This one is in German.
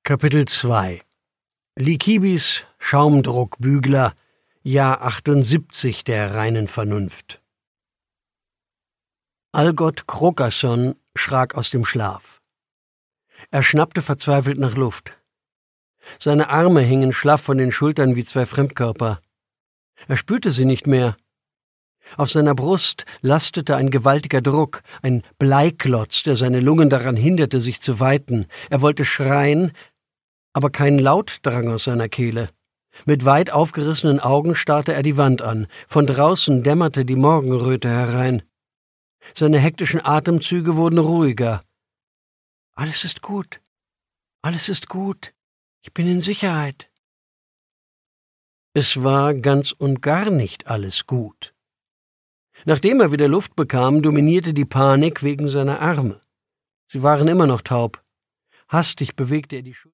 Kapitel 2 Likibis Schaumdruckbügler, Jahr 78 der reinen Vernunft. Algot Krokerson schrak aus dem Schlaf. Er schnappte verzweifelt nach Luft. Seine Arme hingen schlaff von den Schultern wie zwei Fremdkörper. Er spürte sie nicht mehr. Auf seiner Brust lastete ein gewaltiger Druck, ein Bleiklotz, der seine Lungen daran hinderte, sich zu weiten. Er wollte schreien, aber kein Laut drang aus seiner Kehle. Mit weit aufgerissenen Augen starrte er die Wand an. Von draußen dämmerte die Morgenröte herein. Seine hektischen Atemzüge wurden ruhiger. »Alles ist gut. Alles ist gut. Ich bin in Sicherheit.« Es war ganz und gar nicht alles gut. Nachdem er wieder Luft bekam, dominierte die Panik wegen seiner Arme. Sie waren immer noch taub. Hastig bewegte er die Schulter.